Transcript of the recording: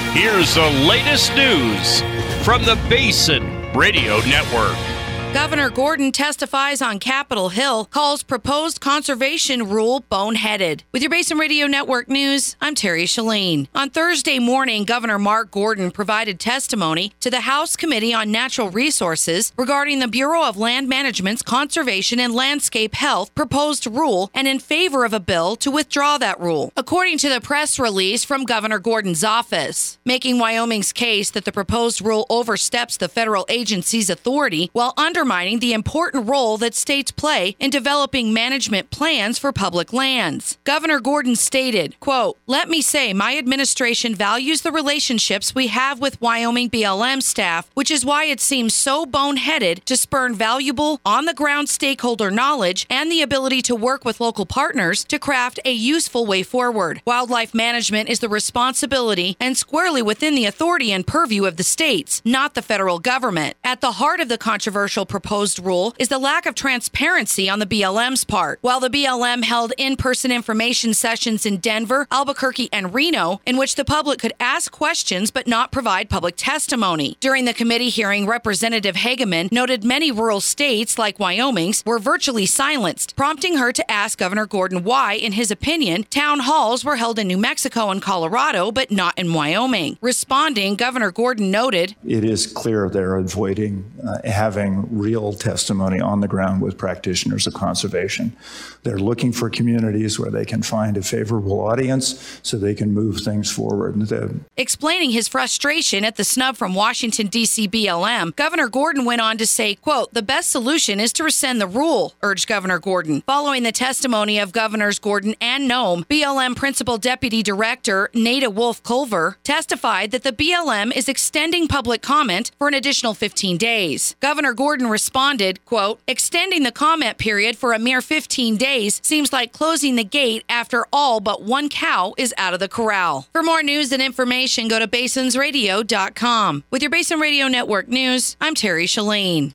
Here's the latest news from the Basin Radio Network. Governor Gordon testifies on Capitol Hill, calls proposed conservation rule boneheaded. With your Basin Radio Network news, I'm Terry Shalane. On Thursday morning, Governor Mark Gordon provided testimony to the House Committee on Natural Resources regarding the Bureau of Land Management's Conservation and Landscape Health proposed rule and in favor of a bill to withdraw that rule, according to the press release from Governor Gordon's office, making Wyoming's case that the proposed rule oversteps the federal agency's authority while undermining the important role that states play in developing management plans for public lands. Governor Gordon stated, quote, "Let me say my administration values the relationships we have with Wyoming BLM staff, which is why it seems so boneheaded to spurn valuable, on-the-ground stakeholder knowledge and the ability to work with local partners to craft a useful way forward. Wildlife management is the responsibility and squarely within the authority and purview of the states, not the federal government. At the heart of the controversial proposed rule is the lack of transparency on the BLM's part. While the BLM held in-person information sessions in Denver, Albuquerque, and Reno, in which the public could ask questions but not provide public testimony. During the committee hearing, Representative Hageman noted many rural states, like Wyoming's, were virtually silenced, prompting her to ask Governor Gordon why, in his opinion, town halls were held in New Mexico and Colorado, but not in Wyoming. Responding, Governor Gordon noted, "It is clear they're avoiding having real testimony on the ground with practitioners of conservation. They're looking for communities where they can find a favorable audience so they can move things forward." Explaining his frustration at the snub from Washington, D.C. BLM, Governor Gordon went on to say, quote, "The best solution is to rescind the rule," urged Governor Gordon. Following the testimony of Governors Gordon and Nome, BLM Principal Deputy Director Nada Wolf-Culver testified that the BLM is extending public comment for an additional 15 days. Governor Gordon responded, quote, "Extending the comment period for a mere 15 days seems like closing the gate after all but one cow is out of the corral." For more news and information, go to basinsradio.com. With your Basin Radio Network news, I'm Terry Shalane.